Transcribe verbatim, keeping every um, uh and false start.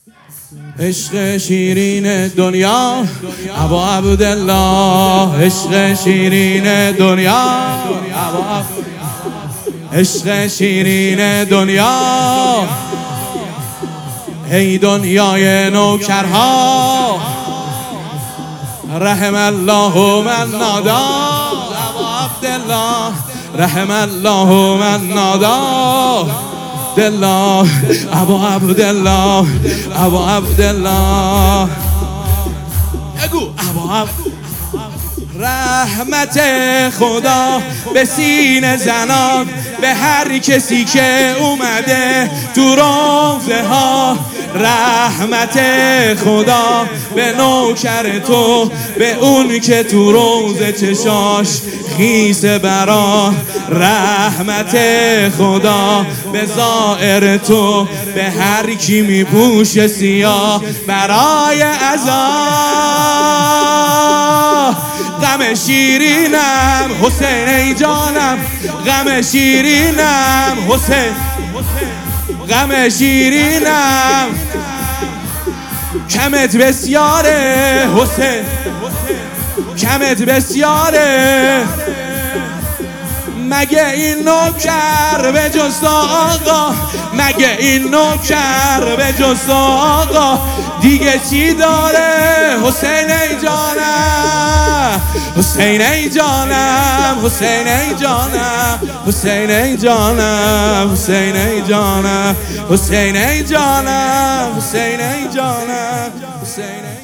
عشق شیرین دنیا ابا عبدالله، عشق شیرین دنیا عشق شیرین دنیا، ای دنیای نوکرها رحم الله من نادا ابا عبدالله، رحم الله من نادا دلا ابا عبدالله، ابا عبدالله اگو ابا عبدالله. رحمت خدا به سینه زنان به هر کسی که اومده تو روزه ها، رحمت خدا به نوکر تو، به اون که تو روزه چشاش خیسه برا، رحمت خدا به زائر تو، به هر کی میپوشه سیاه برای عزا. غم شیرینم حسین ای جانم، غم شیرینم حسین، غم شیرینم کمت بسیاره حسین، کمت بسیاره. مگه این نوکر به جز آقا، مگه این نوکر به جز آقا دیگه چی داره؟ حسین ای جانم، حسین ای جانم، حسین ای جانم، حسین ای جانم، حسین ای جانم، حسین ای جانم، حسین ای جانم، حسین